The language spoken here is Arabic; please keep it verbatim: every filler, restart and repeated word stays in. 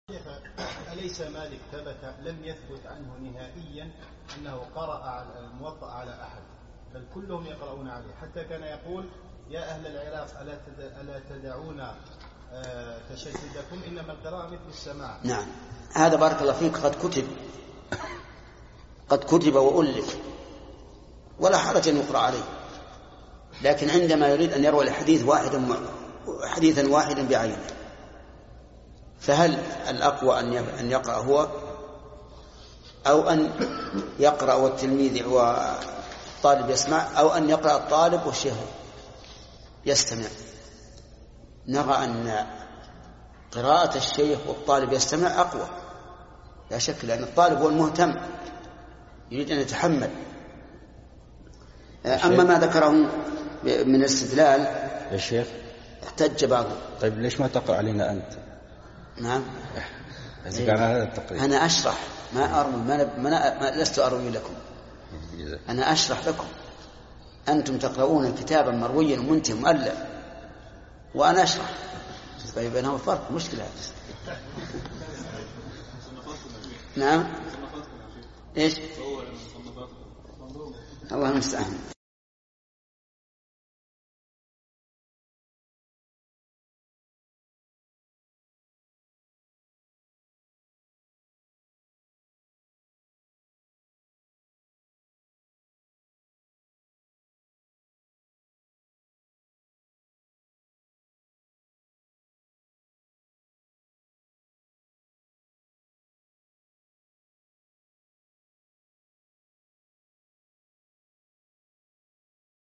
أليس مالك ثبت لم يثبت عنه نهائيا أنه قرأ على الموطأ على أحد، بل كلهم يقرؤون عليه، حتى كان يقول يا أهل العراق ألا تدعون تشددكم إنما القراءة مثل السماع. نعم، هذا بارك الله فيك قد كتب قد كتب وألف ولا حرج أن يقرأ عليه، لكن عندما يريد أن يروي الحديث واحدا حديثا واحدا بعينه، فهل الأقوى أن يقرأ هو أو أن يقرأ والتلميذ والطالب يسمع، أو أن يقرأ الطالب والشيخ يستمع؟ نرى أن قراءة الشيخ والطالب يستمع أقوى لا شك، لأن الطالب هو المهتم يريد أن يتحمل. أما ما ذكره من الاستدلال يا شيخ احتج بعضه. طيب ليش ما تقرأ علينا أنت؟ نعم، أنا أشرح ما أروي، ما, ما, ما لست أروي لكم، أنا أشرح لكم. أنتم تقرؤون كتابا مرويا ومنتهى مؤلف وأنا أشرح، بينهم فرق، مشكلة. نعم، إيش؟ الله المستعان.